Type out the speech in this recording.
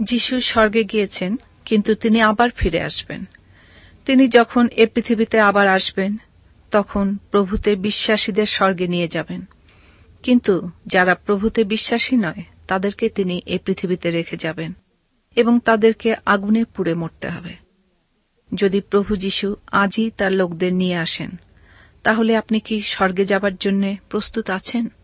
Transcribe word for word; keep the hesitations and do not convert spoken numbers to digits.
যিশু স্বর্গে গিয়েছেন, কিন্তু তিনি আবার ফিরে আসবেন। তিনি যখন এ পৃথিবীতে আবার আসবেন, তখন প্রভুতে বিশ্বাসীদের স্বর্গে নিয়ে যাবেন। কিন্তু যারা প্রভুতে বিশ্বাসী নয়, তাদেরকে তিনি এ পৃথিবীতে রেখে যাবেন এবং তাদেরকে আগুনে পুড়ে মরতে হবে। যদি প্রভু যিশু আজই তার লোকদের নিয়ে আসেন, তাহলে আপনি কি স্বর্গে যাবার জন্য প্রস্তুত আছেন?